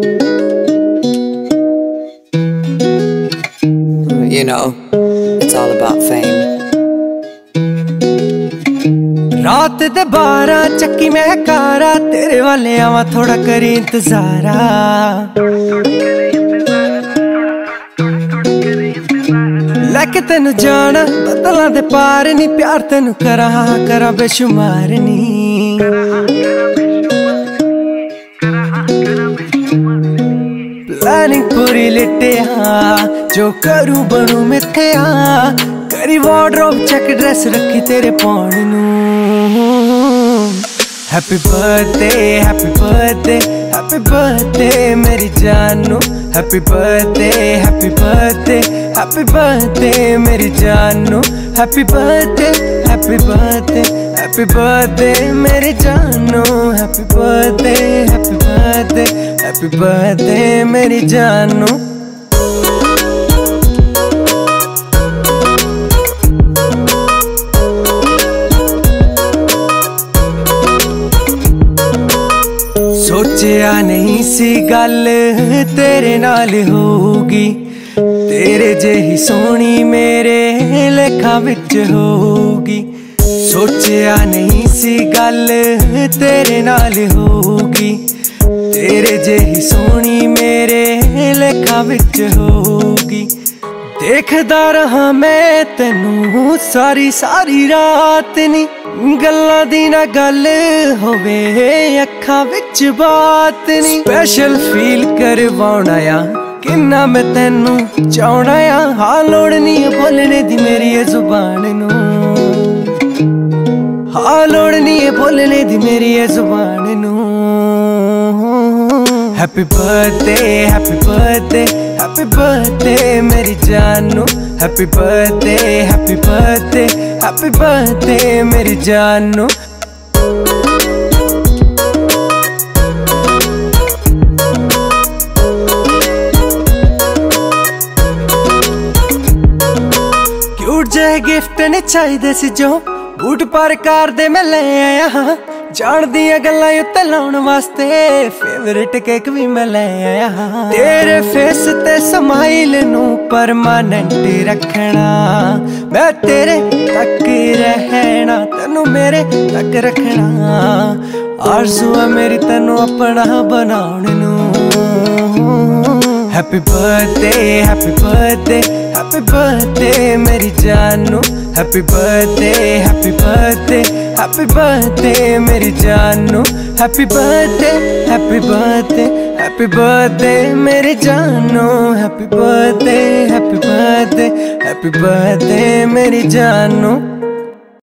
You know, it's all about fame. रात दे 12 चक्की मैं कारा तेरे वाले आवा थोड़ा करी इंतजारा। लैके तेनू जाना बदलां दे पार नी, प्यार तेनू करा बेशुमार नी। प्लानिंग पूरी लिटिया जो करूं बनूं मिथया, करी वार्डरोब चेक ड्रेस रखी तेरे पाउण नू। Happy birthday happy birthday happy birthday मेरी जानू। Happy birthday happy birthday happy birthday मेरी जानू। Happy birthday happy birthday happy birthday मेरी जानू। Happy birthday happy birthday happy birthday मेरी जानू। सोचिया नहीं सी गल तेरे नाल होगी, तेरे जेही सोनी मेरे लेखा विच होगी। सोचिया नहीं सी गल तेरे नाल होगी, तेरे जेही सोनी मेरे लेखा विच होगी। देखदा रहा मैं तेनू सारी सारी रात नी, गल्लां दी ना गल होवे अखां विच बात नी। स्पेशल फील करवाउणा आ किन्ना मैं तेनू चाहना आ, हाँ लोड़ नी बोलने दी मेरी जुबान नू। हाँ लोड़ नी बोलने दी मेरी जुबान नू। Happy birthday happy birthday happy birthday मेरी जानू। Happy birthday happy birthday happy birthday मेरी जानू। क्यूट जे गिफ्ट ने चाहिए सी जो बूट पर कार दे मैं ले आया हाँ। जान दिया गल्लां उत्ते लाउण वास्ते फेवरेट केक भी मैं ले आया हाँ। तेरे फेस ते स्माइल नू परमानेंट रखना, मैं तेरे तक रहना तेनू मेरे तक रखना। आरज़ू है मेरी तेनू अपना बनाउण नू। Happy birthday happy birthday happy birthday मेरी जानू। Happy birthday happy birthday happy birthday मेरी जानू। Happy birthday happy birthday happy birthday मेरी जानू। Happy birthday happy birthday happy birthday मेरी जानू।